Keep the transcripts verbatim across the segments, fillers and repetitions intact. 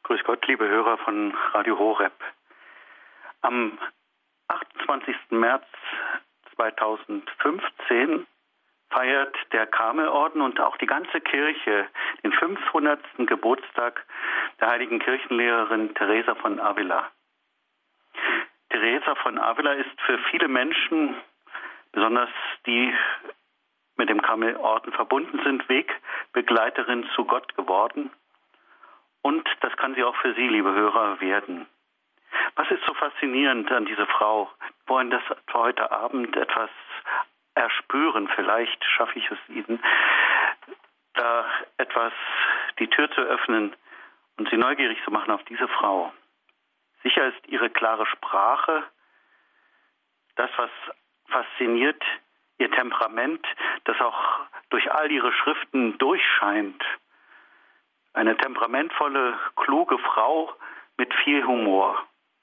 Grüß Gott, liebe Hörer von Radio Horeb. Am achtundzwanzigsten März zweitausendfünfzehn feiert der Karmelorden und auch die ganze Kirche den fünfhundertsten Geburtstag der heiligen Kirchenlehrerin Teresa von Avila. Teresa von Avila ist für viele Menschen, besonders die mit dem Karmelorden verbunden sind, Wegbegleiterin zu Gott geworden. Und das kann sie auch für Sie, liebe Hörer, werden. Was ist so faszinierend an dieser Frau? Wir wollen das für heute Abend etwas erspüren. Vielleicht schaffe ich es Ihnen, da etwas die Tür zu öffnen und Sie neugierig zu machen auf diese Frau. Sicher ist ihre klare Sprache das, was fasziniert, ihr Temperament, das auch durch all ihre Schriften durchscheint. Eine temperamentvolle, kluge Frau mit viel Humor.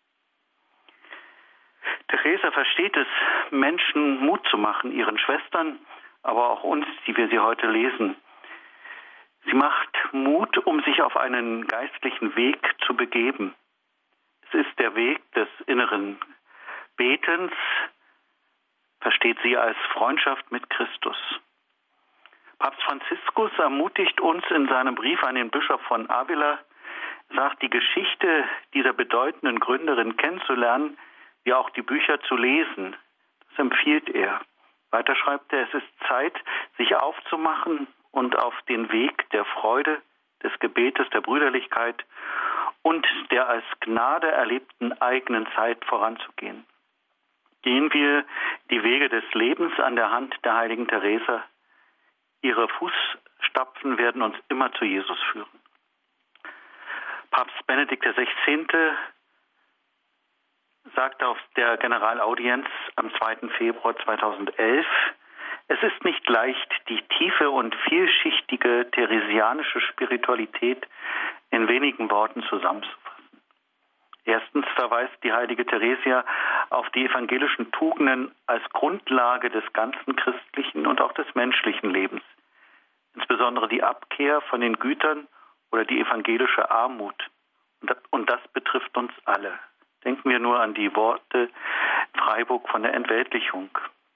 Teresa versteht es, Menschen Mut zu machen, ihren Schwestern, aber auch uns, die wir sie heute lesen. Sie macht Mut, um sich auf einen geistlichen Weg zu begeben. Es ist der Weg des inneren Betens, versteht sie als Freundschaft mit Christus. Papst Franziskus ermutigt uns in seinem Brief an den Bischof von Avila, sagt, die Geschichte dieser bedeutenden Gründerin kennenzulernen, wie auch die Bücher zu lesen. Das empfiehlt er. Weiter schreibt er, es ist Zeit, sich aufzumachen und auf den Weg der Freude, des Gebetes, der Brüderlichkeit und der als Gnade erlebten eigenen Zeit voranzugehen. Gehen wir die Wege des Lebens an der Hand der heiligen Teresa. Ihre Fußstapfen werden uns immer zu Jesus führen. Papst Benedikt der Sechzehnte sagte auf der Generalaudienz am zweiten Februar zweitausendelf, es ist nicht leicht, die tiefe und vielschichtige theresianische Spiritualität in wenigen Worten zusammenzufassen. Erstens verweist die heilige Theresia auf die evangelischen Tugenden als Grundlage des ganzen christlichen und auch des menschlichen Lebens. Insbesondere die Abkehr von den Gütern oder die evangelische Armut. Und das betrifft uns alle. Denken wir nur an die Worte Freiburg von der Entweltlichung.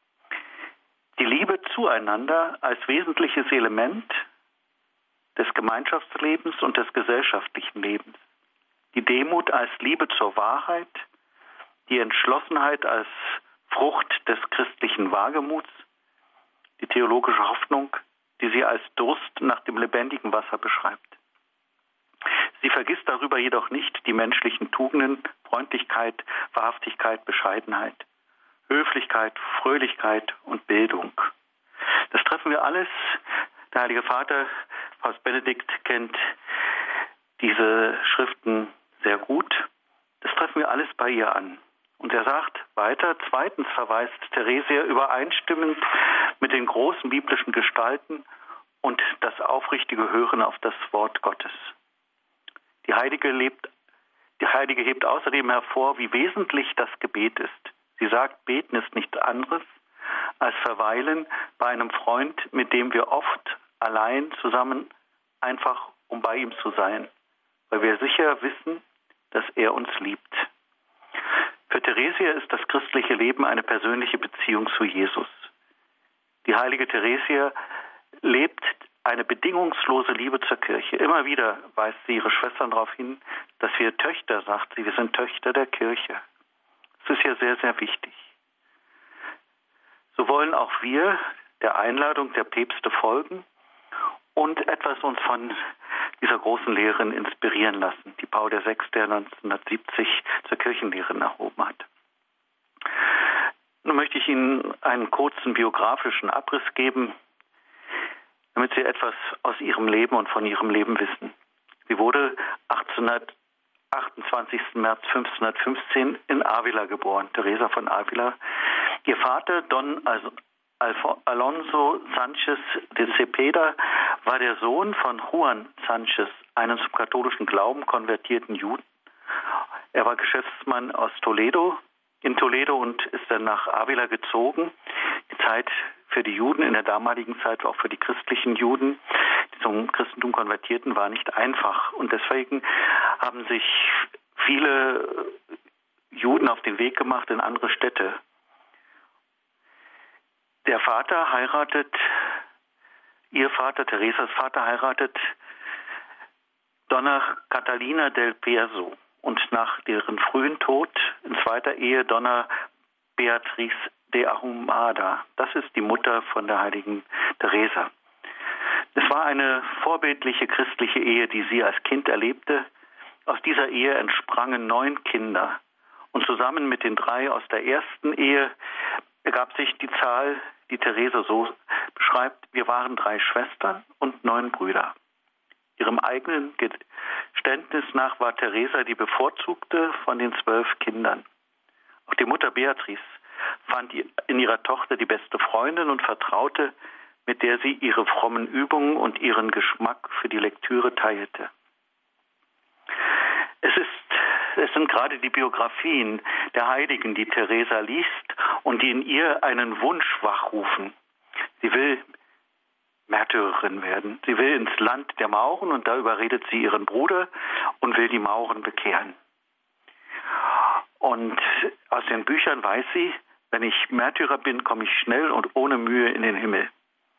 Die Liebe zueinander als wesentliches Element des Gemeinschaftslebens und des gesellschaftlichen Lebens. Die Demut als Liebe zur Wahrheit, die Entschlossenheit als Frucht des christlichen Wagemuts, die theologische Hoffnung, die sie als Durst nach dem lebendigen Wasser beschreibt. Sie vergisst darüber jedoch nicht die menschlichen Tugenden, Freundlichkeit, Wahrhaftigkeit, Bescheidenheit, Höflichkeit, Fröhlichkeit und Bildung. Das treffen wir alles. Der Heilige Vater, Papst Benedikt, kennt diese Schriften sehr gut. Das treffen wir alles bei ihr an. Und er sagt weiter, zweitens verweist Theresia übereinstimmend mit den großen biblischen Gestalten und das aufrichtige Hören auf das Wort Gottes. Die Heilige, lebt, die Heilige hebt außerdem hervor, wie wesentlich das Gebet ist. Sie sagt, beten ist nichts anderes als verweilen bei einem Freund, mit dem wir oft allein zusammen, einfach um bei ihm zu sein, weil wir sicher wissen, dass er uns liebt. Für Theresia ist das christliche Leben eine persönliche Beziehung zu Jesus. Die heilige Theresia lebt eine bedingungslose Liebe zur Kirche. Immer wieder weist sie ihre Schwestern darauf hin, dass wir Töchter, sagt sie, wir sind Töchter der Kirche. Das ist ja sehr, sehr wichtig. So wollen auch wir der Einladung der Päpste folgen und etwas uns von dieser großen Lehrerin inspirieren lassen, die Paul der Sechste neunzehnhundertsiebzig zur Kirchenlehrerin erhoben hat. Nun möchte ich Ihnen einen kurzen biografischen Abriss geben, damit Sie etwas aus ihrem Leben und von ihrem Leben wissen. Sie wurde achtundzwanzigsten März fünfzehnhundertfünfzehn in Avila geboren, Teresa von Avila. Ihr Vater, Don Alonso Sanchez de Cepeda, war der Sohn von Juan Sanchez, einem zum katholischen Glauben konvertierten Juden. Er war Geschäftsmann aus Toledo, in Toledo und ist dann nach Avila gezogen. Die Zeit für die Juden in der damaligen Zeit, auch für die christlichen Juden, die zum Christentum konvertierten, war nicht einfach. Und deswegen haben sich viele Juden auf den Weg gemacht in andere Städte. Der Vater heiratet, ihr Vater, Teresas Vater heiratet Donna Catalina del Perso und nach deren frühen Tod in zweiter Ehe Donna Beatriz de Ahumada. Das ist die Mutter von der heiligen Teresa. Es war eine vorbildliche christliche Ehe, die sie als Kind erlebte. Aus dieser Ehe entsprangen neun Kinder. Und zusammen mit den drei aus der ersten Ehe ergab sich die Zahl, die Teresa so beschreibt: Wir waren drei Schwestern und neun Brüder. Ihrem eigenen Geständnis nach war Teresa die bevorzugte von den zwölf Kindern. Auch die Mutter Beatrice fand in ihrer Tochter die beste Freundin und vertraute, mit der sie ihre frommen Übungen und ihren Geschmack für die Lektüre teilte. Es ist, es sind gerade die Biografien der Heiligen, die Teresa liest und die in ihr einen Wunsch wachrufen. Sie will Märtyrerin werden. Sie will ins Land der Mauren und da überredet sie ihren Bruder und will die Mauren bekehren. Und aus den Büchern weiß sie, wenn ich Märtyrer bin, komme ich schnell und ohne Mühe in den Himmel.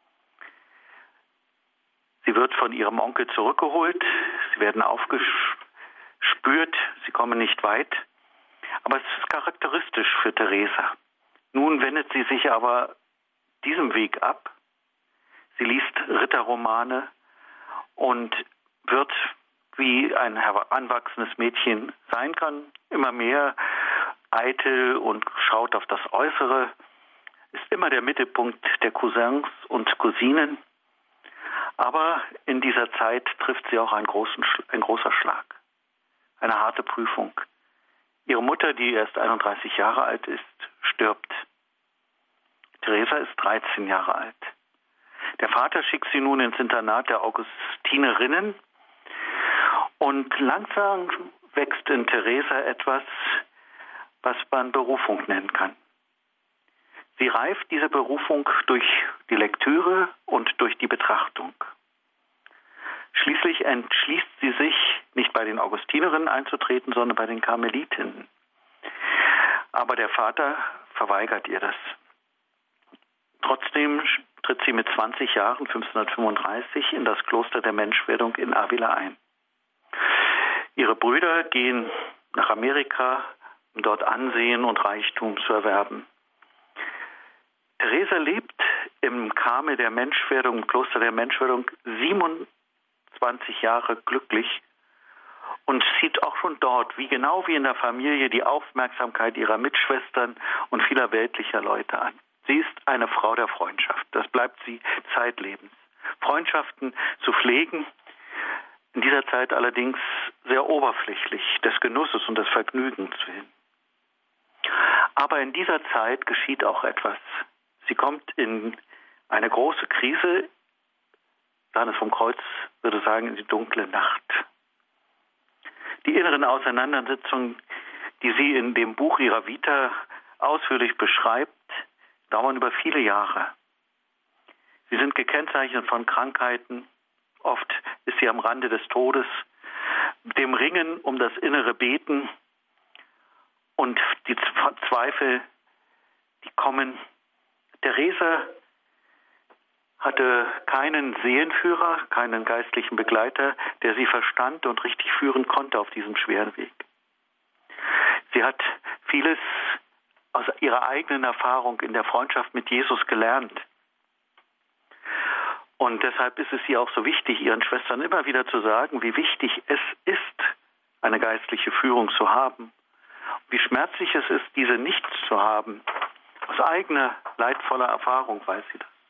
Sie wird von ihrem Onkel zurückgeholt, sie werden aufgespürt, sie kommen nicht weit. Aber es ist charakteristisch für Teresa. Nun wendet sie sich aber diesem Weg ab. Sie liest Ritterromane und wird, wie ein heranwachsendes Mädchen sein kann, immer mehr eitel und schaut auf das Äußere, ist immer der Mittelpunkt der Cousins und Cousinen. Aber in dieser Zeit trifft sie auch einen großen, ein großer Schlag, eine harte Prüfung. Ihre Mutter, die erst einunddreißig Jahre alt ist, stirbt. Teresa ist dreizehn Jahre alt. Der Vater schickt sie nun ins Internat der Augustinerinnen und langsam wächst in Teresa etwas, was man Berufung nennen kann. Sie reift diese Berufung durch die Lektüre und durch die Betrachtung. Schließlich entschließt sie sich, nicht bei den Augustinerinnen einzutreten, sondern bei den Karmelitinnen. Aber der Vater verweigert ihr das. Trotzdem tritt sie mit zwanzig Jahren, fünfzehnhundertfünfunddreißig, in das Kloster der Menschwerdung in Avila ein. Ihre Brüder gehen nach Amerika, um dort Ansehen und Reichtum zu erwerben. Teresa lebt im Karmel der Menschwerdung, im Kloster der Menschwerdung, siebenundzwanzig Jahre glücklich und sieht auch schon dort, wie genau wie in der Familie, die Aufmerksamkeit ihrer Mitschwestern und vieler weltlicher Leute an. Sie ist eine Frau der Freundschaft. Das bleibt sie zeitlebens. Freundschaften zu pflegen, in dieser Zeit allerdings sehr oberflächlich, des Genusses und des Vergnügens willen. Aber in dieser Zeit geschieht auch etwas. Sie kommt in eine große Krise, Johannes vom Kreuz würde sagen, in die dunkle Nacht. Die inneren Auseinandersetzungen, die sie in dem Buch ihrer Vita ausführlich beschreibt, dauern über viele Jahre. Sie sind gekennzeichnet von Krankheiten. Oft ist sie am Rande des Todes, dem Ringen um das innere Beten und die Zweifel, die kommen. Teresa hatte keinen Seelenführer, keinen geistlichen Begleiter, der sie verstand und richtig führen konnte auf diesem schweren Weg. Sie hat vieles aus ihrer eigenen Erfahrung in der Freundschaft mit Jesus gelernt. Und deshalb ist es ihr auch so wichtig, ihren Schwestern immer wieder zu sagen, wie wichtig es ist, eine geistliche Führung zu haben. Wie schmerzlich es ist, diese nicht zu haben. Aus eigener, leidvoller Erfahrung weiß sie das.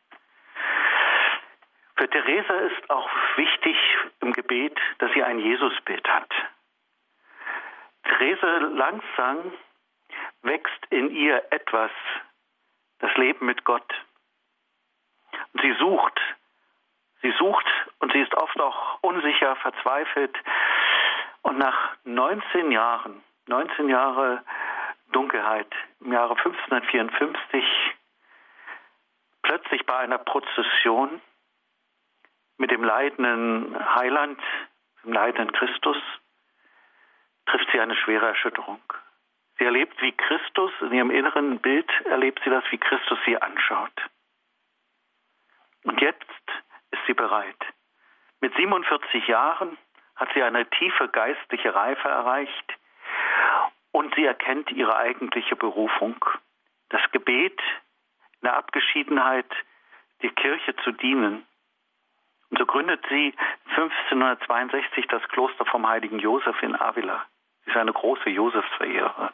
Für Teresa ist auch wichtig im Gebet, dass sie ein Jesusbild hat. Teresa langsam wächst in ihr etwas, das Leben mit Gott. Und sie sucht, sie sucht und sie ist oft auch unsicher, verzweifelt. Und nach neunzehn Jahren, neunzehn Jahre Dunkelheit, im Jahre fünfzehnhundertvierundfünfzig, plötzlich bei einer Prozession mit dem leidenden Heiland, dem leidenden Christus, sie eine schwere Erschütterung. Sie erlebt, wie Christus, in ihrem inneren Bild erlebt sie das, wie Christus sie anschaut. Und jetzt ist sie bereit. Mit siebenundvierzig Jahren hat sie eine tiefe geistliche Reife erreicht und sie erkennt ihre eigentliche Berufung. Das Gebet in der Abgeschiedenheit, die Kirche zu dienen. Und so gründet sie fünfzehnhundertzweiundsechzig das Kloster vom heiligen Josef in Avila. Sie ist eine große Josefsverehrerin.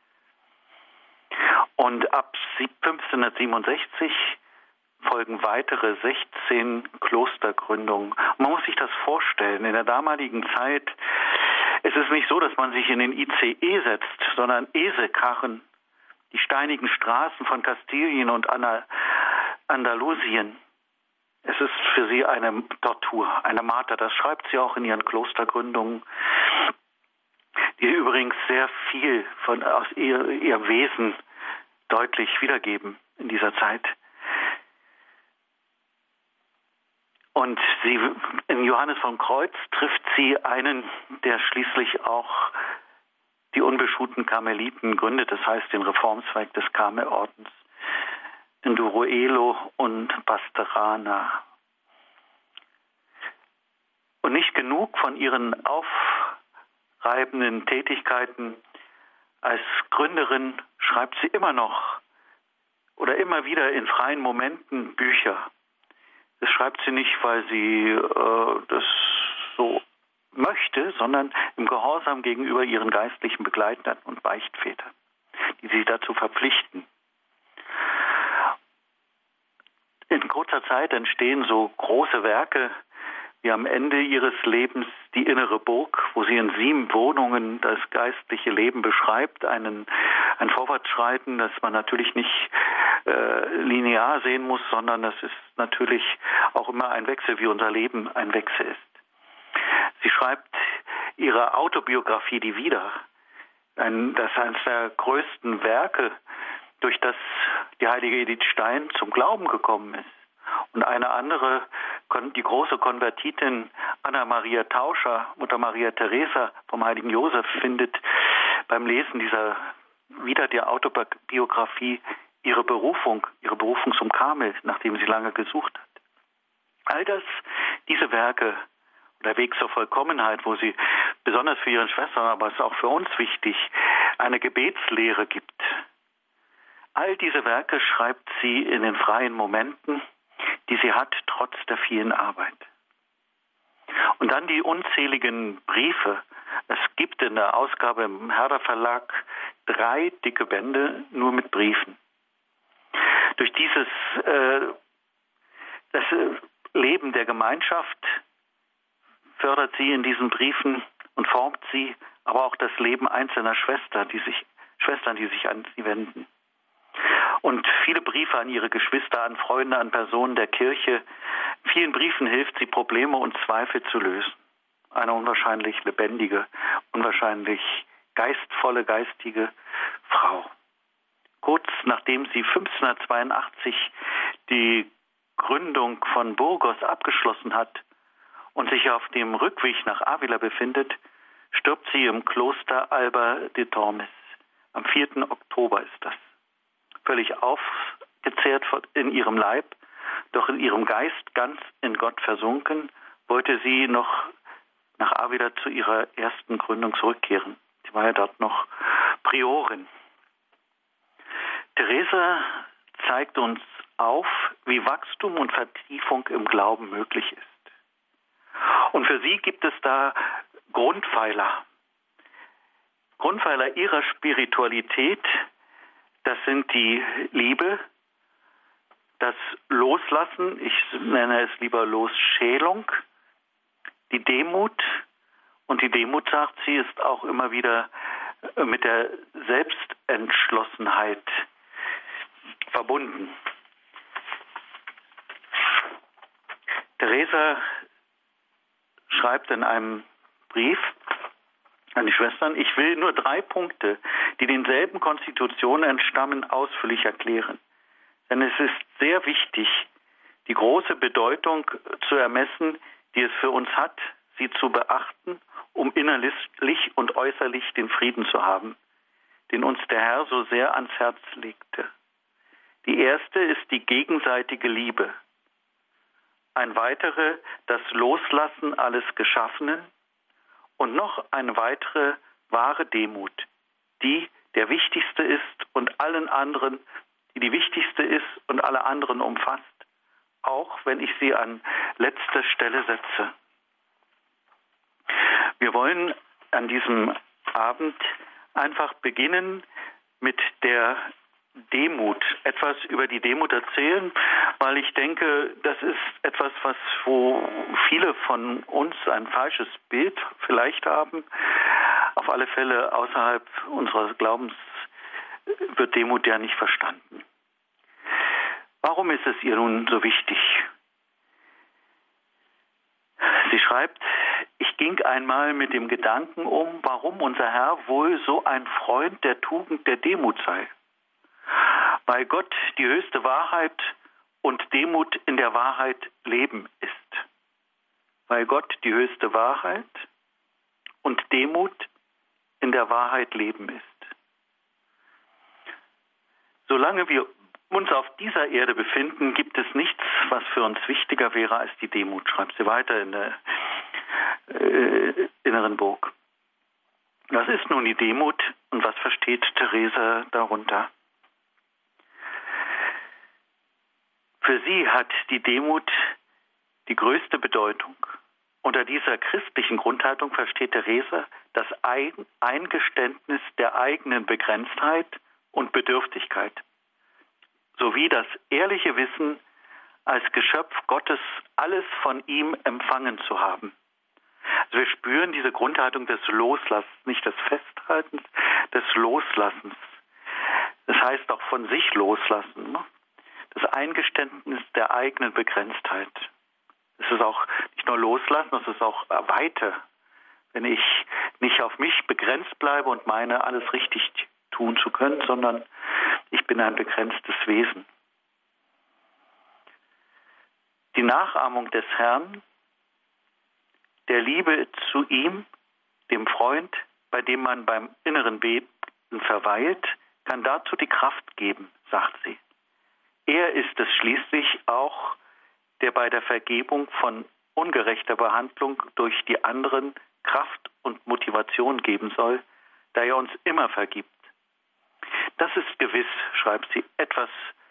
Und ab fünfzehnhundertsiebenundsechzig folgen weitere sechzehn Klostergründungen. Und man muss sich das vorstellen, in der damaligen Zeit, es ist nicht so, dass man sich in den I C E setzt, sondern Eselkarren, die steinigen Straßen von Kastilien und Andalusien. Es ist für sie eine Tortur, eine Marter. Das schreibt sie auch in ihren Klostergründungen, die übrigens sehr viel von, aus ihr, ihr Wesen deutlich wiedergeben in dieser Zeit. Und sie, in Johannes vom Kreuz trifft sie einen, der schließlich auch die unbeschuhten Karmeliten gründet, das heißt den Reformzweig des Karmelordens, in Duruelo und Pastrana. Und nicht genug von ihren aufreibenden Tätigkeiten als Gründerin schreibt sie immer noch oder immer wieder in freien Momenten Bücher. Das schreibt sie nicht, weil sie äh, das so möchte, sondern im Gehorsam gegenüber ihren geistlichen Begleitern und Beichtvätern, die sie dazu verpflichten. In kurzer Zeit entstehen so große Werke wie am Ende ihres Lebens die innere Burg, wo sie in sieben Wohnungen das geistliche Leben beschreibt, einen, ein Vorwärtsschreiten, das man natürlich nicht äh, linear sehen muss, sondern das ist natürlich auch immer ein Wechsel, wie unser Leben ein Wechsel ist. Sie schreibt ihre Autobiografie, die Wieder, ein, das ist eines der größten Werke, durch das die heilige Edith Stein zum Glauben gekommen ist. Und eine andere, die große Konvertitin Anna Maria Tauscher, Mutter Maria Teresa vom heiligen Josef, findet beim Lesen dieser Wieder der Autobiografie ihre Berufung, ihre Berufung zum Karmel, nachdem sie lange gesucht hat. All das, diese Werke, der Weg zur Vollkommenheit, wo sie besonders für ihre Schwestern, aber es ist auch für uns wichtig, eine Gebetslehre gibt. All diese Werke schreibt sie in den freien Momenten, die sie hat, trotz der vielen Arbeit. Und dann die unzähligen Briefe. Es gibt in der Ausgabe im Herder Verlag drei dicke Bände nur mit Briefen. Durch dieses äh, das Leben der Gemeinschaft fördert sie in diesen Briefen und formt sie, aber auch das Leben einzelner Schwestern, die sich, Schwestern, die sich an sie wenden. Und viele Briefe an ihre Geschwister, an Freunde, an Personen der Kirche. Vielen Briefen hilft sie, Probleme und Zweifel zu lösen. Eine unwahrscheinlich lebendige, unwahrscheinlich geistvolle, geistige Frau. Kurz nachdem sie fünfzehnhundertzweiundachtzig die Gründung von Burgos abgeschlossen hat und sich auf dem Rückweg nach Avila befindet, stirbt sie im Kloster Alba de Tormes. Am vierten Oktober ist das. Völlig aufgezehrt in ihrem Leib, doch in ihrem Geist ganz in Gott versunken, wollte sie noch nach Avila zu ihrer ersten Gründung zurückkehren. Sie war ja dort noch Priorin. Teresa zeigt uns auf, wie Wachstum und Vertiefung im Glauben möglich ist. Und für sie gibt es da Grundpfeiler. Grundpfeiler ihrer Spiritualität, das sind die Liebe, das Loslassen, ich nenne es lieber Losschälung, die Demut. Und die Demut, sagt sie, ist auch immer wieder mit der Selbstentschlossenheit verbunden. Teresa schreibt in einem Brief an die Schwestern: Ich will nur drei Punkte, die denselben Konstitutionen entstammen, ausführlich erklären. Denn es ist sehr wichtig, die große Bedeutung zu ermessen, die es für uns hat, sie zu beachten um innerlich und äußerlich den Frieden zu haben, den uns der Herr so sehr ans Herz legte. Die erste ist die gegenseitige Liebe. Ein weitere, das Loslassen alles Geschaffenen und noch eine weitere, wahre Demut, die der wichtigste ist und allen anderen, die die wichtigste ist und alle anderen umfasst, auch wenn ich sie an letzter Stelle setze. Wir wollen an diesem Abend einfach beginnen mit der Demut, etwas über die Demut erzählen, weil ich denke, das ist etwas, was wo viele von uns ein falsches Bild vielleicht haben. Auf alle Fälle außerhalb unseres Glaubens wird Demut ja nicht verstanden. Warum ist es ihr nun so wichtig? Sie schreibt, ich ging einmal mit dem Gedanken um, warum unser Herr wohl so ein Freund der Tugend der Demut sei. Weil Gott die höchste Wahrheit und Demut in der Wahrheit Leben ist. Weil Gott die höchste Wahrheit und Demut in der Wahrheit Leben ist. Solange wir uns auf dieser Erde befinden, gibt es nichts, was für uns wichtiger wäre als die Demut, schreibt sie weiter in der äh, inneren Burg. Was ist nun die Demut und was versteht Therese darunter? Für sie hat die Demut die größte Bedeutung. Unter dieser christlichen Grundhaltung versteht Therese das Eingeständnis der eigenen Begrenztheit und Bedürftigkeit, sowie das ehrliche Wissen, als Geschöpf Gottes alles von ihm empfangen zu haben. Also wir spüren diese Grundhaltung des Loslassens, nicht des Festhaltens, des Loslassens. Das heißt auch von sich loslassen. Das Eingeständnis der eigenen Begrenztheit. Es ist auch nicht nur Loslassen, es ist auch Weite. Wenn ich nicht auf mich begrenzt bleibe und meine, alles richtig tun zu können, sondern ich bin ein begrenztes Wesen. Die Nachahmung des Herrn, der Liebe zu ihm, dem Freund, bei dem man beim inneren Beten verweilt, kann dazu die Kraft geben, sagt sie. Er ist es schließlich auch, der bei der Vergebung von ungerechter Behandlung durch die anderen Kraft und Motivation geben soll, da er uns immer vergibt. Das ist gewiss, schreibt sie, etwas,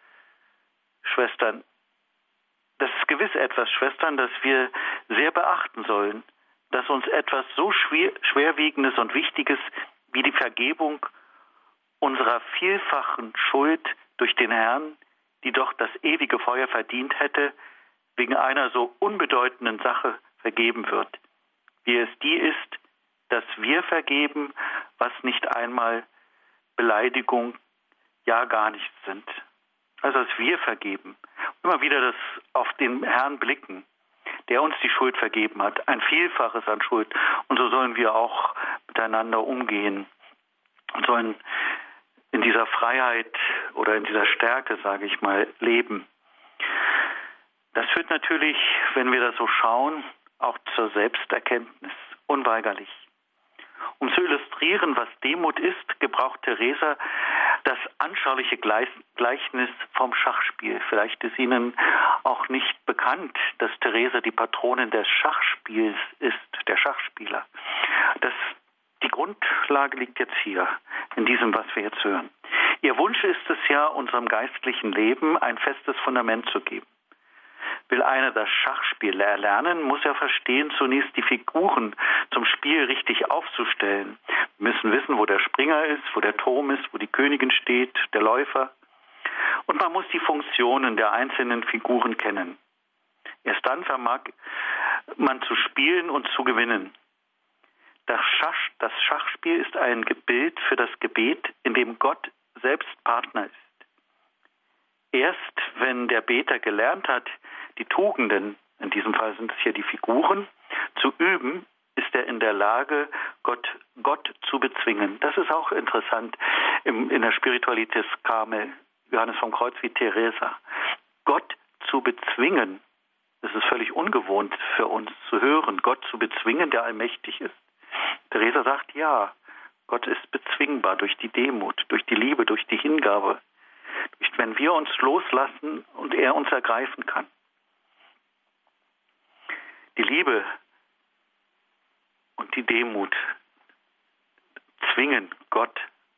Schwestern, das ist gewiss etwas, Schwestern, das wir sehr beachten sollen, dass uns etwas so schwer, Schwerwiegendes und Wichtiges wie die Vergebung unserer vielfachen Schuld durch den Herrn, die doch das ewige Feuer verdient hätte, wegen einer so unbedeutenden Sache vergeben wird, wie es die ist, dass wir vergeben, was nicht einmal Beleidigung, ja gar nichts sind. Also dass wir vergeben. Immer wieder das auf den Herrn blicken, der uns die Schuld vergeben hat, ein Vielfaches an Schuld. Und so sollen wir auch miteinander umgehen und sollen in dieser Freiheit oder in dieser Stärke, sage ich mal, leben. Das führt natürlich, wenn wir das so schauen, auch zur Selbsterkenntnis, unweigerlich. Um zu illustrieren, was Demut ist, gebraucht Theresa das anschauliche Gleichnis vom Schachspiel. Vielleicht ist Ihnen auch nicht bekannt, dass Theresa die Patronin des Schachspiels ist, der Schachspieler. Das, die Grundlage liegt jetzt hier, in diesem, was wir jetzt hören. Ihr Wunsch ist es ja, unserem geistlichen Leben ein festes Fundament zu geben. Will einer das Schachspiel erlernen, muss er verstehen, zunächst die Figuren zum Spiel richtig aufzustellen. Wir müssen wissen, wo der Springer ist, wo der Turm ist, wo die Königin steht, der Läufer. Und man muss die Funktionen der einzelnen Figuren kennen. Erst dann vermag man zu spielen und zu gewinnen. Das, Schach, das Schachspiel ist ein Bild für das Gebet, in dem Gott selbst Partner ist. Erst wenn der Beter gelernt hat, die Tugenden, in diesem Fall sind es hier die Figuren, zu üben, ist er in der Lage, Gott, Gott zu bezwingen. Das ist auch interessant im, in der Spiritualitas Carmel, Johannes vom Kreuz wie Teresa. Gott zu bezwingen, das ist völlig ungewohnt für uns zu hören, Gott zu bezwingen, der allmächtig ist. Teresa sagt, ja, Gott ist bezwingbar durch die Demut, durch die Liebe, durch die Hingabe, durch, wenn wir uns loslassen und er uns ergreifen kann. Die Liebe und die Demut zwingen Gott.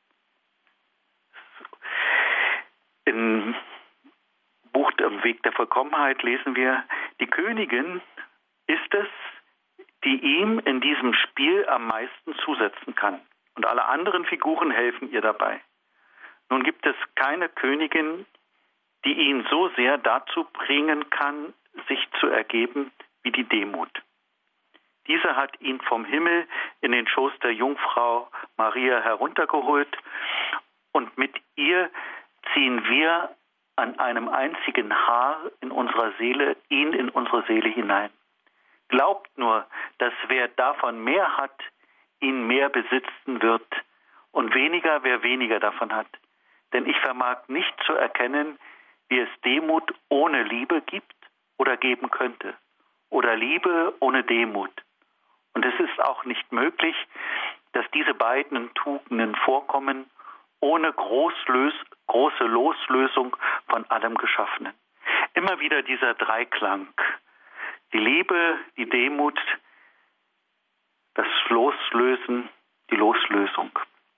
Im Buch Am Weg der Vollkommenheit lesen wir, die Königin ist es, die ihm in diesem Spiel am meisten zusetzen kann. Und alle anderen Figuren helfen ihr dabei. Nun gibt es keine Königin, die ihn so sehr dazu bringen kann, sich zu ergeben, wie die Demut. Diese hat ihn vom Himmel in den Schoß der Jungfrau Maria heruntergeholt und mit ihr ziehen wir an einem einzigen Haar in unserer Seele, ihn in unsere Seele hinein. Glaubt nur, dass wer davon mehr hat, ihn mehr besitzen wird und weniger, wer weniger davon hat. Denn ich vermag nicht zu erkennen, wie es Demut ohne Liebe gibt oder geben könnte. Oder Liebe ohne Demut. Und es ist auch nicht möglich, dass diese beiden Tugenden vorkommen, ohne Großlös, große Loslösung von allem Geschaffenen. Immer wieder dieser Dreiklang. Die Liebe, die Demut, das Loslösen, die Loslösung.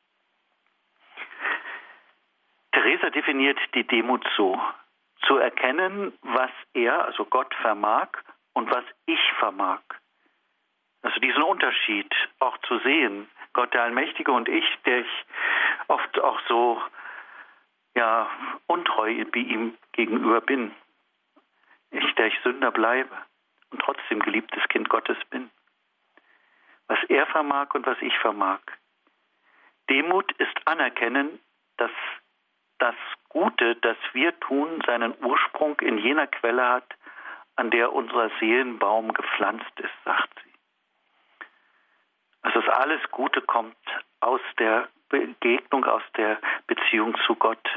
Teresa definiert die Demut so: zu erkennen, was er, also Gott, vermag und was ich vermag. Also diesen Unterschied auch zu sehen, Gott der Allmächtige und ich, der ich oft auch so ja, untreu wie ihm gegenüber bin. Ich, der ich Sünder bleibe und trotzdem geliebtes Kind Gottes bin. Was er vermag und was ich vermag. Demut ist anerkennen, dass das Gute, das wir tun, seinen Ursprung in jener Quelle hat, an der unser Seelenbaum gepflanzt ist, sagt sie. Also das alles Gute kommt aus der Begegnung, aus der Beziehung zu Gott.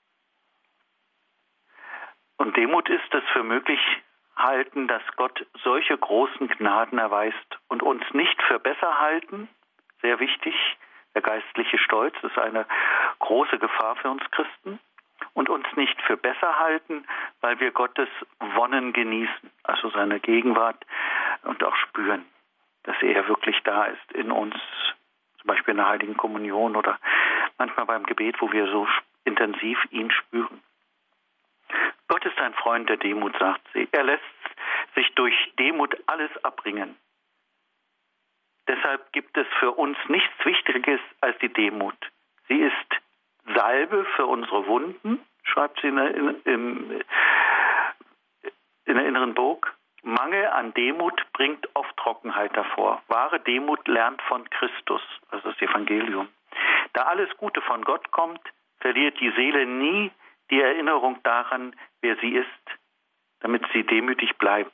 Und Demut ist es für möglich halten, dass Gott solche großen Gnaden erweist und uns nicht für besser halten, sehr wichtig, der geistliche Stolz ist eine große Gefahr für uns Christen, und uns nicht für besser halten, weil wir Gottes Wonnen genießen, also seine Gegenwart und auch spüren, dass er wirklich da ist in uns, zum Beispiel in der Heiligen Kommunion oder manchmal beim Gebet, wo wir so intensiv ihn spüren. Gott ist ein Freund der Demut, sagt sie. Er lässt sich durch Demut alles abbringen. Deshalb gibt es für uns nichts Wichtigeres als die Demut. Sie ist Salbe für unsere Wunden, schreibt sie in der, in, in, in der inneren Burg. Mangel an Demut bringt oft Trockenheit hervor. Wahre Demut lernt von Christus, also das Evangelium. Da alles Gute von Gott kommt, verliert die Seele nie die Erinnerung daran, wer sie ist, damit sie demütig bleibt.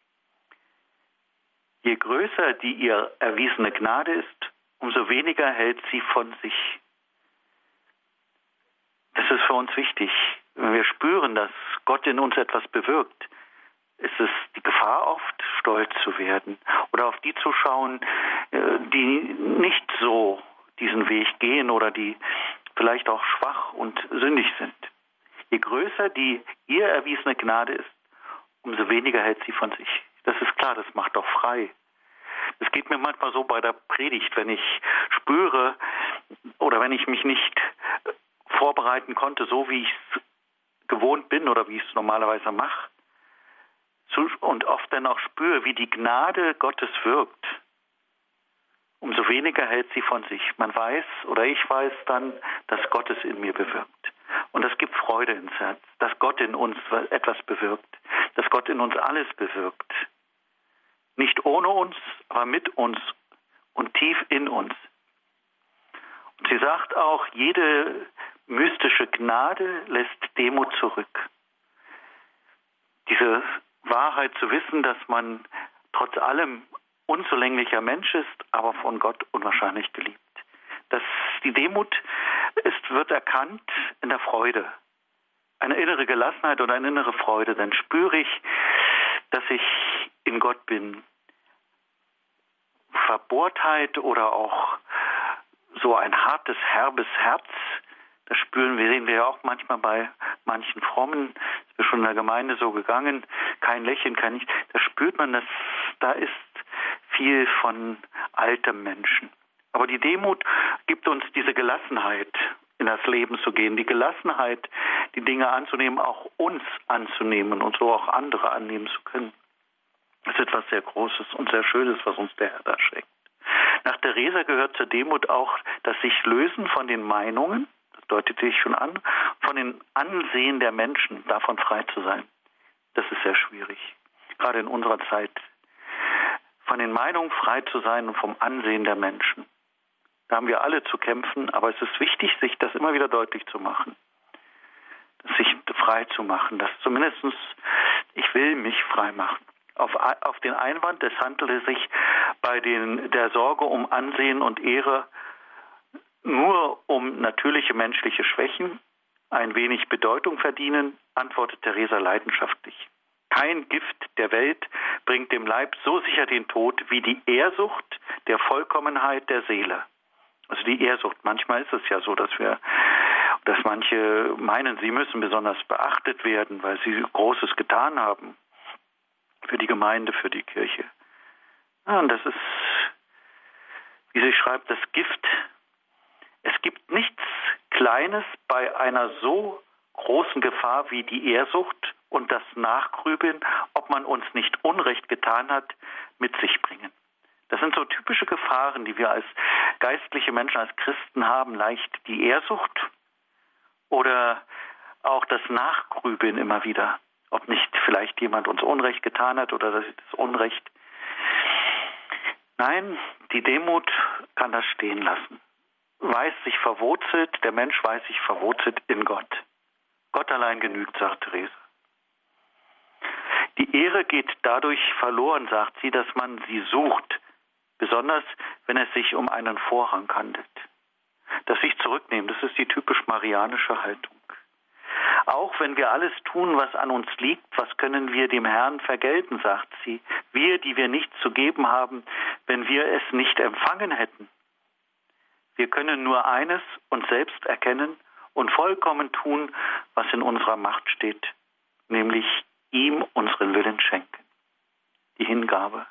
Je größer die ihr erwiesene Gnade ist, umso weniger hält sie von sich. Das ist für uns wichtig. Wenn wir spüren, dass Gott in uns etwas bewirkt, ist es die Gefahr oft, stolz zu werden oder auf die zu schauen, die nicht so diesen Weg gehen oder die vielleicht auch schwach und sündig sind. Je größer die ihr erwiesene Gnade ist, umso weniger hält sie von sich. Das ist klar, das macht doch frei. Es geht mir manchmal so bei der Predigt, wenn ich spüre oder wenn ich mich nicht vorbereiten konnte, so wie ich es gewohnt bin oder wie ich es normalerweise mache, und oft dann auch spüre, wie die Gnade Gottes wirkt, umso weniger hält sie von sich. Man weiß oder ich weiß dann, dass Gott es in mir bewirkt. Und das gibt Freude ins Herz, dass Gott in uns etwas bewirkt, dass Gott in uns alles bewirkt. Nicht ohne uns, aber mit uns und tief in uns. Und sie sagt auch, jede mystische Gnade lässt Demut zurück. Diese Wahrheit zu wissen, dass man trotz allem unzulänglicher Mensch ist, aber von Gott unwahrscheinlich geliebt. Dass die Demut ist, wird erkannt in der Freude. Eine innere Gelassenheit oder eine innere Freude. Dann spüre ich, dass ich in Gott bin. Verbohrtheit oder auch so ein hartes, herbes Herz. Das spüren wir, sehen wir ja auch manchmal bei manchen Frommen. Ist mir schon in der Gemeinde so gegangen. Kein Lächeln, kein Nichts. Da spürt man, dass da ist viel von altem Menschen. Aber die Demut gibt uns diese Gelassenheit, in das Leben zu gehen. Die Gelassenheit, die Dinge anzunehmen, auch uns anzunehmen und so auch andere annehmen zu können. Das ist etwas sehr Großes und sehr Schönes, was uns der Herr da schenkt. Nach Theresa gehört zur Demut auch das sich lösen von den Meinungen, das deutet sich schon an, von den Ansehen der Menschen, davon frei zu sein. Das ist sehr schwierig, gerade in unserer Zeit. Von den Meinungen frei zu sein und vom Ansehen der Menschen. Da haben wir alle zu kämpfen, aber es ist wichtig, sich das immer wieder deutlich zu machen. Sich frei zu machen, dass zumindest ich will mich frei machen. Auf, auf den Einwand, es handelte sich bei den, der Sorge um Ansehen und Ehre nur um natürliche menschliche Schwächen, ein wenig Bedeutung verdienen, antwortet Theresa leidenschaftlich. Kein Gift der Welt bringt dem Leib so sicher den Tod wie die Ehrsucht der Vollkommenheit der Seele. Also die Ehrsucht. Manchmal ist es ja so, dass wir, dass manche meinen, sie müssen besonders beachtet werden, weil sie Großes getan haben. Für die Gemeinde, für die Kirche. Ja, und das ist, wie sie schreibt, das Gift. Es gibt nichts Kleines bei einer so großen Gefahr wie die Ehrsucht und das Nachgrübeln, ob man uns nicht Unrecht getan hat, mit sich bringen. Das sind so typische Gefahren, die wir als geistliche Menschen, als Christen haben. Leicht die Ehrsucht oder auch das Nachgrübeln immer wieder. Ob nicht vielleicht jemand uns Unrecht getan hat oder das ist Unrecht. Nein, die Demut kann das stehen lassen. Weiß sich verwurzelt, der Mensch weiß sich verwurzelt in Gott. Gott allein genügt, sagt Theresa. Die Ehre geht dadurch verloren, sagt sie, dass man sie sucht, besonders wenn es sich um einen Vorrang handelt. Das sich zurücknehmen, das ist die typisch marianische Haltung. Auch wenn wir alles tun, was an uns liegt, was können wir dem Herrn vergelten, sagt sie. Wir, die wir nichts zu geben haben, wenn wir es nicht empfangen hätten. Wir können nur eines, uns selbst erkennen und vollkommen tun, was in unserer Macht steht, nämlich ihm unseren Willen schenken. Die Hingabe.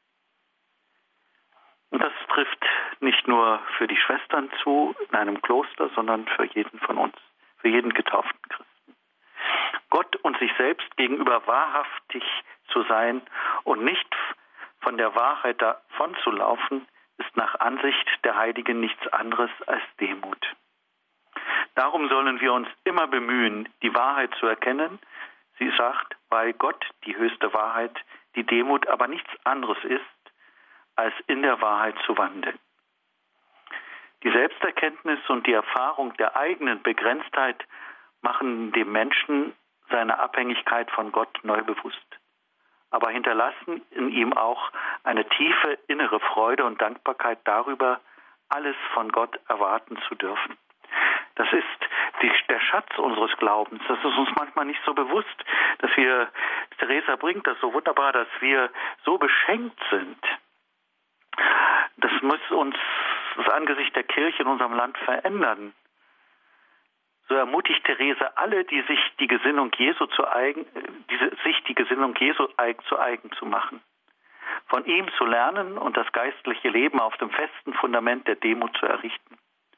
Und das trifft nicht nur für die Schwestern zu in einem Kloster, sondern für jeden von uns, für jeden getauften Christen. Gott und sich selbst gegenüber wahrhaftig zu sein und nicht von der Wahrheit davon zu laufen, ist nach Ansicht der Heiligen nichts anderes als Demut. Darum sollen wir uns immer bemühen, die Wahrheit zu erkennen. Sie sagt, weil Gott die höchste Wahrheit, die Demut aber nichts anderes ist, als in der Wahrheit zu wandeln. Die Selbsterkenntnis und die Erfahrung der eigenen Begrenztheit machen dem Menschen seine Abhängigkeit von Gott neu bewusst, aber hinterlassen in ihm auch eine tiefe innere Freude und Dankbarkeit darüber, alles von Gott erwarten zu dürfen. Das ist die, der Schatz unseres Glaubens. Das ist uns manchmal nicht so bewusst, dass wir, Theresa bringt das so wunderbar, dass wir so beschenkt sind. Das muss uns das Angesicht der Kirche in unserem Land verändern. So ermutigt Theresa alle, die sich die Gesinnung Jesu zu eigen, diese, sich die Gesinnung Jesu zu eigen zu machen. Von ihm zu lernen und das geistliche Leben auf dem festen Fundament der Demut zu errichten.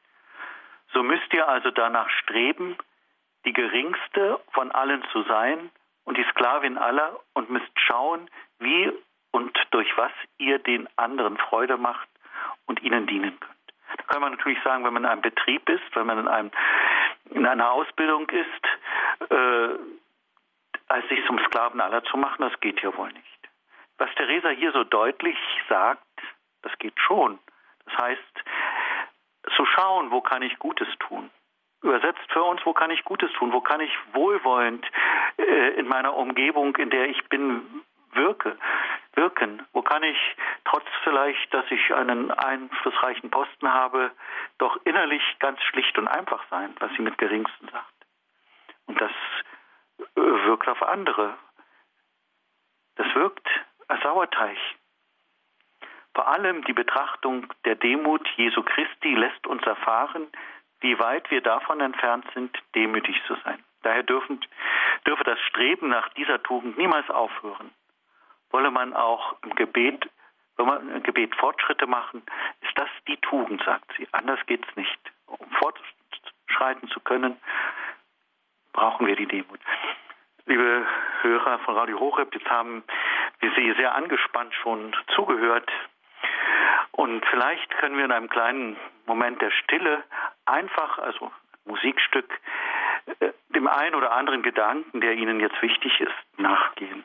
So müsst ihr also danach streben, die geringste von allen zu sein und die Sklavin aller und müsst schauen, wie und durch was ihr den anderen Freude macht und ihnen dienen könnt. Da kann man natürlich sagen, wenn man in einem Betrieb ist, wenn man in, einem, in einer Ausbildung ist, äh, als sich zum Sklaven aller zu machen, das geht ja wohl nicht. Was Theresa hier so deutlich sagt, das geht schon. Das heißt, zu schauen, wo kann ich Gutes tun. Übersetzt für uns, wo kann ich Gutes tun, wo kann ich wohlwollend äh, in meiner Umgebung, in der ich bin, wirke, wirken. Wo kann ich, trotz vielleicht, dass ich einen einflussreichen Posten habe, doch innerlich ganz schlicht und einfach sein, was sie mit Geringsten sagt. Und das äh, wirkt auf andere. Das wirkt als Sauerteig. Vor allem die Betrachtung der Demut Jesu Christi lässt uns erfahren, wie weit wir davon entfernt sind, demütig zu sein. Daher dürfen, dürfe das Streben nach dieser Tugend niemals aufhören. Wolle man auch im Gebet, wenn man im Gebet Fortschritte machen, ist das die Tugend, sagt sie. Anders geht es nicht. Um fortschreiten zu können, brauchen wir die Demut. Liebe Hörer von Radio Horeb, jetzt haben wir Sie sehr angespannt schon zugehört. Und vielleicht können wir in einem kleinen Moment der Stille einfach, also Musikstück, dem einen oder anderen Gedanken, der Ihnen jetzt wichtig ist, nachgehen.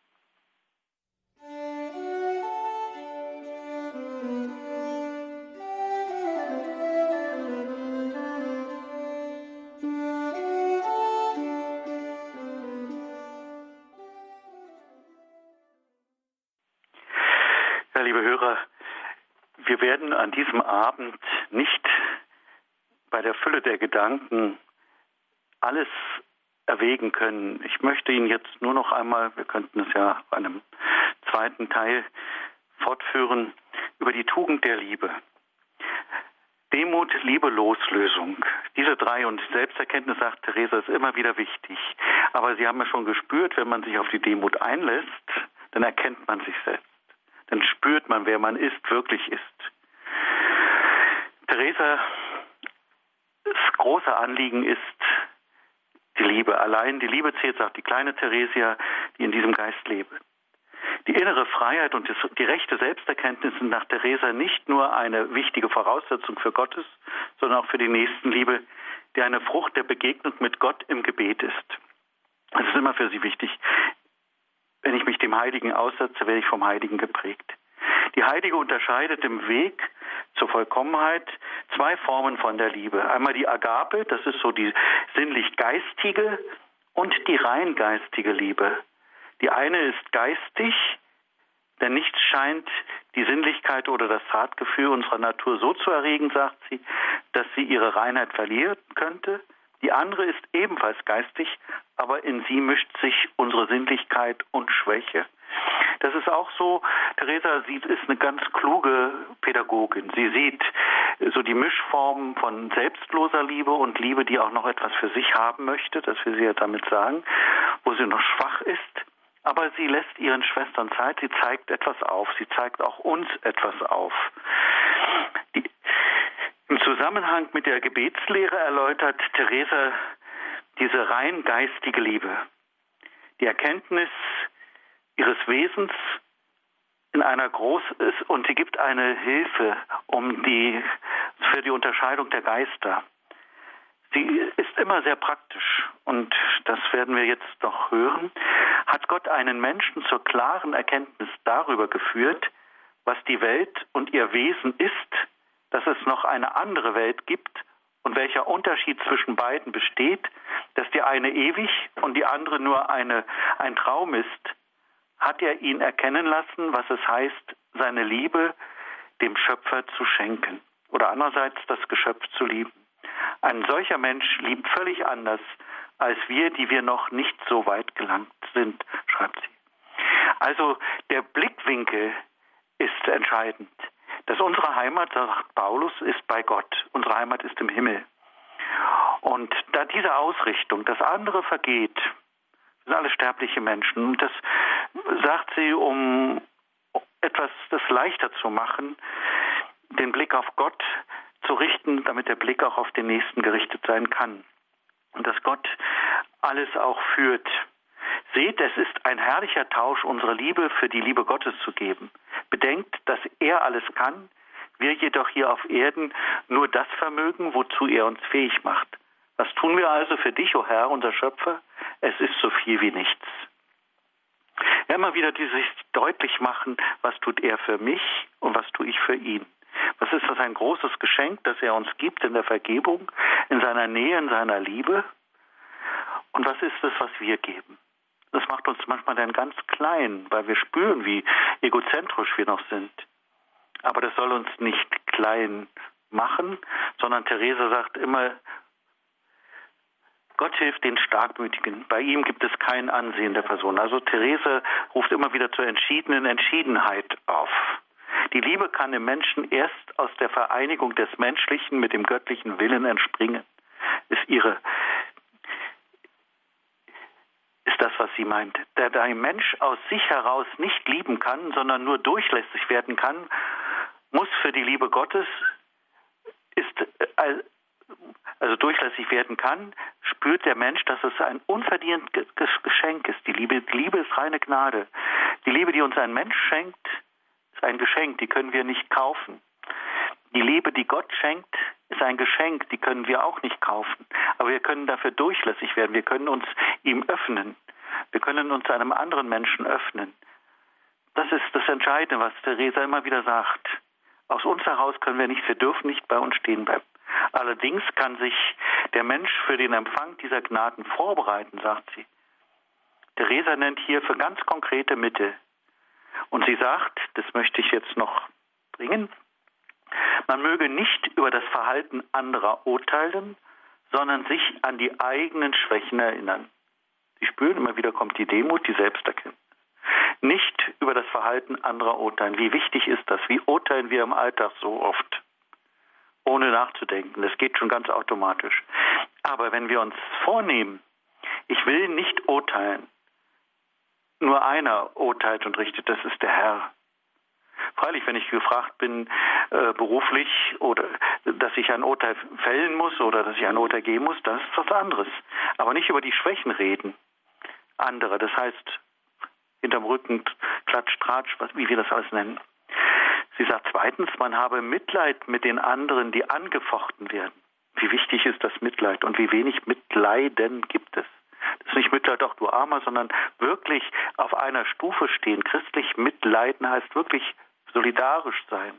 Ja, liebe Hörer, wir werden an diesem Abend nicht bei der Fülle der Gedanken alles erwägen können. Ich möchte Ihnen jetzt nur noch einmal, wir könnten es ja bei einem zweiten Teil fortführen, über die Tugend der Liebe. Demut, Liebe, Loslösung. Diese drei und Selbsterkenntnis, sagt Theresa, ist immer wieder wichtig. Aber Sie haben ja schon gespürt, wenn man sich auf die Demut einlässt, dann erkennt man sich selbst. Dann spürt man, wer man ist, wirklich ist. Theresa, das große Anliegen ist die Liebe. Allein die Liebe zählt, sagt die kleine Theresia, die in diesem Geist lebe. Die innere Freiheit und die rechte Selbsterkenntnis sind nach Theresa nicht nur eine wichtige Voraussetzung für Gottes, sondern auch für die Nächstenliebe, die eine Frucht der Begegnung mit Gott im Gebet ist. Es ist immer für sie wichtig. Wenn ich mich dem Heiligen aussetze, werde ich vom Heiligen geprägt. Die Heilige unterscheidet im Weg zur Vollkommenheit zwei Formen von der Liebe. Einmal die Agape, das ist so die sinnlich-geistige, und die rein geistige Liebe. Die eine ist geistig, denn nichts scheint die Sinnlichkeit oder das Zartgefühl unserer Natur so zu erregen, sagt sie, dass sie ihre Reinheit verlieren könnte. Die andere ist ebenfalls geistig, aber in sie mischt sich unsere Sinnlichkeit und Schwäche. Das ist auch so, Theresa sieht, ist eine ganz kluge Pädagogin. Sie sieht so die Mischformen von selbstloser Liebe und Liebe, die auch noch etwas für sich haben möchte, das will sie ja damit sagen, wo sie noch schwach ist. Aber sie lässt ihren Schwestern Zeit, sie zeigt etwas auf, sie zeigt auch uns etwas auf. Die, Im Zusammenhang mit der Gebetslehre erläutert Theresa diese rein geistige Liebe. Die Erkenntnis ihres Wesens in einer groß ist und sie gibt eine Hilfe um die, für die Unterscheidung der Geister. Sie ist immer sehr praktisch und das werden wir jetzt noch hören. Hat Gott einen Menschen zur klaren Erkenntnis darüber geführt, was die Welt und ihr Wesen ist, dass es noch eine andere Welt gibt und welcher Unterschied zwischen beiden besteht, dass die eine ewig und die andere nur eine, ein Traum ist, hat er ihn erkennen lassen, was es heißt, seine Liebe dem Schöpfer zu schenken oder andererseits das Geschöpf zu lieben. Ein solcher Mensch liebt völlig anders als wir, die wir noch nicht so weit gelangt sind, schreibt sie. Also der Blickwinkel ist entscheidend. Dass unsere Heimat, sagt Paulus, ist bei Gott. Unsere Heimat ist im Himmel. Und da diese Ausrichtung, das andere vergeht, sind alle sterbliche Menschen. Und das sagt sie, um etwas das leichter zu machen, den Blick auf Gott zu richten, damit der Blick auch auf den Nächsten gerichtet sein kann. Und dass Gott alles auch führt. Seht, es ist ein herrlicher Tausch, unsere Liebe für die Liebe Gottes zu geben. Bedenkt, dass er alles kann, wir jedoch hier auf Erden nur das vermögen, wozu er uns fähig macht. Was tun wir also für dich, o Herr, unser Schöpfer? Es ist so viel wie nichts. Ja, immer wieder dieses deutlich machen, was tut er für mich und was tue ich für ihn. Was ist das ein großes Geschenk, das er uns gibt in der Vergebung, in seiner Nähe, in seiner Liebe? Und was ist es, was wir geben? Das macht uns manchmal dann ganz klein, weil wir spüren, wie egozentrisch wir noch sind. Aber das soll uns nicht klein machen, sondern Theresa sagt immer, Gott hilft den Starkmütigen. Bei ihm gibt es kein Ansehen der Person. Also Theresa ruft immer wieder zur entschiedenen Entschiedenheit auf. Die Liebe kann im Menschen erst aus der Vereinigung des Menschlichen mit dem göttlichen Willen entspringen. Ist ihre, ist das, was sie meint. Da ein Mensch aus sich heraus nicht lieben kann, sondern nur durchlässig werden kann, muss für die Liebe Gottes, ist, also durchlässig werden kann, spürt der Mensch, dass es ein unverdientes Geschenk ist. Die Liebe, die Liebe ist reine Gnade. Die Liebe, die uns ein Mensch schenkt, ist ein Geschenk, die können wir nicht kaufen. Die Liebe, die Gott schenkt, ist ein Geschenk, die können wir auch nicht kaufen. Aber wir können dafür durchlässig werden. Wir können uns ihm öffnen. Wir können uns einem anderen Menschen öffnen. Das ist das Entscheidende, was Teresa immer wieder sagt. Aus uns heraus können wir nichts, wir dürfen nicht bei uns stehen bleiben. Allerdings kann sich der Mensch für den Empfang dieser Gnaden vorbereiten, sagt sie. Teresa nennt hierfür ganz konkrete Mittel. Und sie sagt, das möchte ich jetzt noch bringen, man möge nicht über das Verhalten anderer urteilen, sondern sich an die eigenen Schwächen erinnern. Sie spüren, immer wieder kommt die Demut, die Selbsterkenntnis. Nicht über das Verhalten anderer urteilen. Wie wichtig ist das? Wie urteilen wir im Alltag so oft? Ohne nachzudenken. Das geht schon ganz automatisch. Aber wenn wir uns vornehmen, ich will nicht urteilen, nur einer urteilt und richtet, das ist der Herr. Freilich, wenn ich gefragt bin, äh, beruflich, oder dass ich ein Urteil fällen muss oder dass ich ein Urteil geben muss, das ist was anderes. Aber nicht über die Schwächen reden. Andere, das heißt, hinterm Rücken, Klatsch, Tratsch, was, wie wir das alles nennen. Sie sagt zweitens, man habe Mitleid mit den anderen, die angefochten werden. Wie wichtig ist das Mitleid und wie wenig Mitleiden gibt es. Das ist nicht Mitleid, doch du Armer, sondern wirklich auf einer Stufe stehen. Christlich mitleiden heißt wirklich solidarisch sein.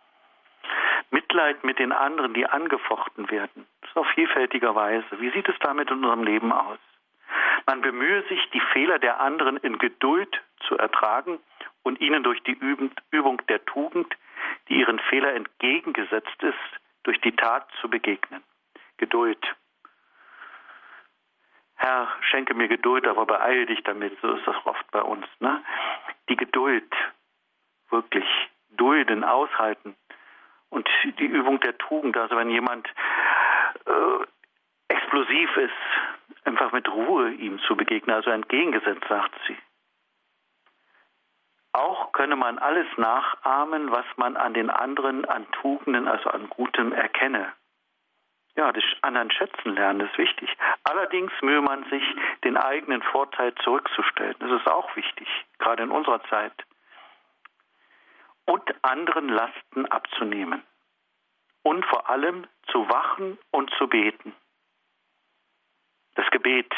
Mitleid mit den anderen, die angefochten werden. Das ist auf vielfältiger Weise. Wie sieht es damit in unserem Leben aus? Man bemühe sich, die Fehler der anderen in Geduld zu ertragen und ihnen durch die Übung der Tugend, die ihren Fehler entgegengesetzt ist, durch die Tat zu begegnen. Geduld. Herr, schenke mir Geduld, aber beeile dich damit. So ist das oft bei uns. Ne? Die Geduld, wirklich dulden, aushalten. Und die Übung der Tugend, also wenn jemand äh, explosiv ist, einfach mit Ruhe ihm zu begegnen, also entgegengesetzt, sagt sie. Auch könne man alles nachahmen, was man an den anderen an Tugenden, also an Gutem erkenne. Ja, das anderen schätzen lernen ist wichtig. Allerdings mühe man sich, den eigenen Vorteil zurückzustellen. Das ist auch wichtig, gerade in unserer Zeit. Und anderen Lasten abzunehmen. Und vor allem zu wachen und zu beten. Das Gebet.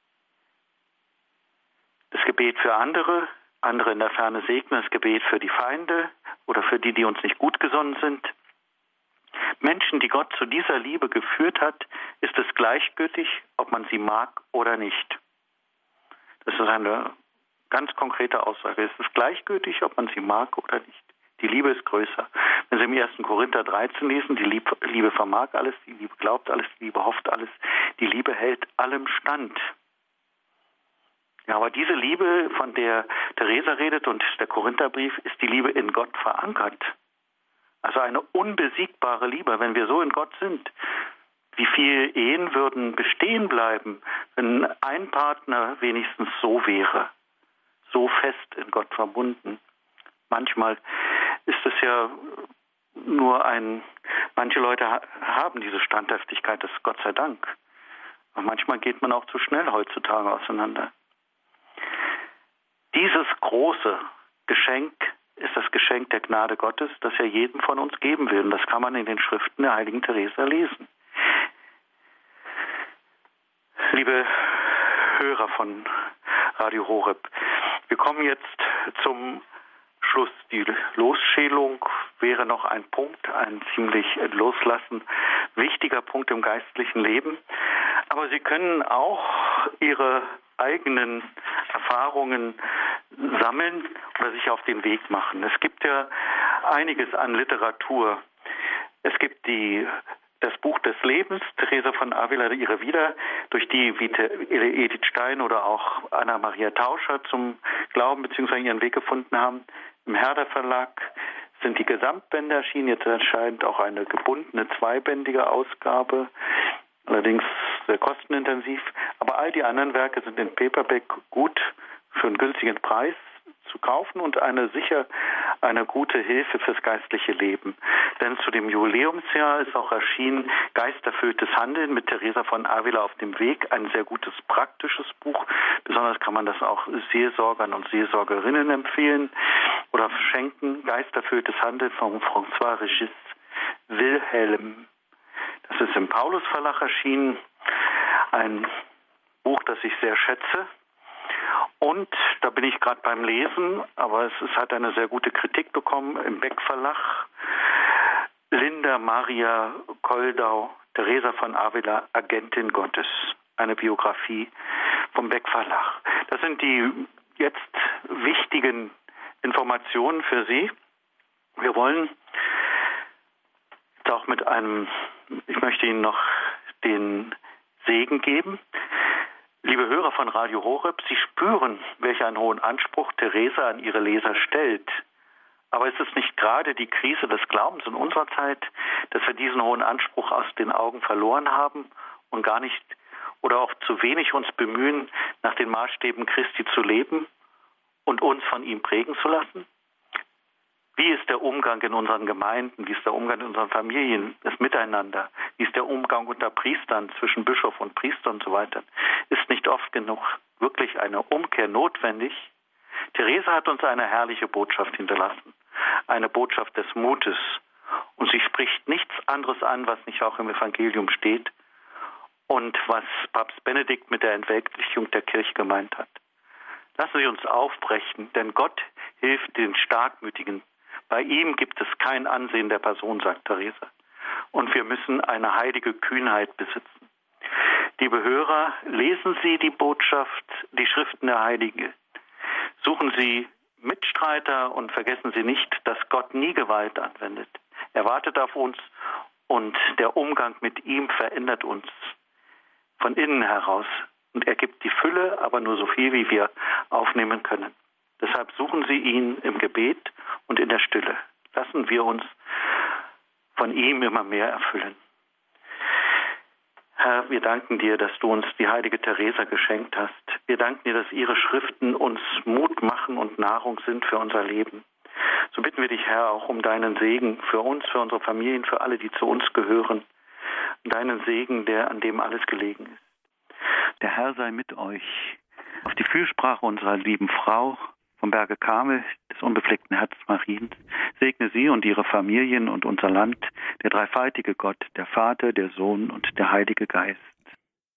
Das Gebet für andere, andere in der Ferne segnen, das Gebet für die Feinde oder für die, die uns nicht gut gesonnen sind. Menschen, die Gott zu dieser Liebe geführt hat, ist es gleichgültig, ob man sie mag oder nicht. Das ist eine ganz konkrete Aussage. Es ist gleichgültig, ob man sie mag oder nicht. Die Liebe ist größer. Wenn Sie im ersten Korinther dreizehn lesen, die Liebe vermag alles, die Liebe glaubt alles, die Liebe hofft alles, die Liebe hält allem stand. Ja, aber diese Liebe, von der Teresa redet und der Korintherbrief, ist die Liebe in Gott verankert. Also eine unbesiegbare Liebe, wenn wir so in Gott sind. Wie viele Ehen würden bestehen bleiben, wenn ein Partner wenigstens so wäre, so fest in Gott verbunden? Manchmal ist es ja nur ein, manche Leute ha- haben diese Standhaftigkeit, das ist Gott sei Dank. Aber manchmal geht man auch zu schnell heutzutage auseinander. Dieses große Geschenk ist das Geschenk der Gnade Gottes, das er jedem von uns geben will. Und das kann man in den Schriften der heiligen Teresa lesen. Liebe Hörer von Radio Horeb, wir kommen jetzt zum Schluss. Die Losschälung wäre noch ein Punkt, ein ziemlich loslassen, wichtiger Punkt im geistlichen Leben. Aber Sie können auch Ihre eigenen Erfahrungen sammeln oder sich auf den Weg machen. Es gibt ja einiges an Literatur. Es gibt die, das Buch des Lebens, Teresa von Avila, ihre Wieder, durch die wie Edith Stein oder auch Anna-Maria Tauscher zum Glauben bzw. ihren Weg gefunden haben, im Herder Verlag. sind die Gesamtbände erschienen. Jetzt erscheint auch eine gebundene zweibändige Ausgabe, allerdings sehr kostenintensiv. Aber all die anderen Werke sind in Paperback gut für einen günstigen Preis zu kaufen und eine sicher eine gute Hilfe fürs geistliche Leben. Denn zu dem Jubiläumsjahr ist auch erschienen Geisterfülltes Handeln mit Teresa von Avila auf dem Weg, ein sehr gutes praktisches Buch. Besonders kann man das auch Seelsorgern und Seelsorgerinnen empfehlen oder schenken. Geisterfülltes Handeln von François Régis Wilhelm. Das ist im Paulus Verlag erschienen, ein Buch, das ich sehr schätze. Und da bin ich gerade beim Lesen, aber es, es hat eine sehr gute Kritik bekommen im Beck Verlag. Linda Maria Koldau, Teresa von Avila, Agentin Gottes. Eine Biografie vom Beck Verlag. Das sind die jetzt wichtigen Informationen für Sie. Wir wollen jetzt auch mit einem, ich möchte Ihnen noch den Segen geben. Liebe Hörer von Radio Horeb, Sie spüren, welch einen hohen Anspruch Teresa an ihre Leser stellt. Aber ist es nicht gerade die Krise des Glaubens in unserer Zeit, dass wir diesen hohen Anspruch aus den Augen verloren haben und gar nicht oder auch zu wenig uns bemühen, nach den Maßstäben Christi zu leben und uns von ihm prägen zu lassen? Wie ist der Umgang in unseren Gemeinden? Wie ist der Umgang in unseren Familien? Das Miteinander? Wie ist der Umgang unter Priestern, zwischen Bischof und Priester und so weiter? Ist nicht oft genug wirklich eine Umkehr notwendig? Teresa hat uns eine herrliche Botschaft hinterlassen. Eine Botschaft des Mutes. Und sie spricht nichts anderes an, was nicht auch im Evangelium steht und was Papst Benedikt mit der Entweltlichung der Kirche gemeint hat. Lassen Sie uns aufbrechen, denn Gott hilft den Starkmütigen. Bei ihm gibt es kein Ansehen der Person, sagt Teresa. Und wir müssen eine heilige Kühnheit besitzen. Liebe Hörer, lesen Sie die Botschaft, die Schriften der Heiligen. Suchen Sie Mitstreiter und vergessen Sie nicht, dass Gott nie Gewalt anwendet. Er wartet auf uns und der Umgang mit ihm verändert uns von innen heraus. Und er gibt die Fülle, aber nur so viel, wie wir aufnehmen können. Deshalb suchen Sie ihn im Gebet und in der Stille. Lassen wir uns von ihm immer mehr erfüllen. Herr, wir danken dir, dass du uns die heilige Teresa geschenkt hast. Wir danken dir, dass ihre Schriften uns Mut machen und Nahrung sind für unser Leben. So bitten wir dich, Herr, auch um deinen Segen für uns, für unsere Familien, für alle, die zu uns gehören. Deinen Segen, der an dem alles gelegen ist. Der Herr sei mit euch. Auf die Fürsprache unserer lieben Frau vom Berge Karmel, des unbefleckten Herzens Mariens, segne sie und ihre Familien und unser Land, der dreifaltige Gott, der Vater, der Sohn und der Heilige Geist.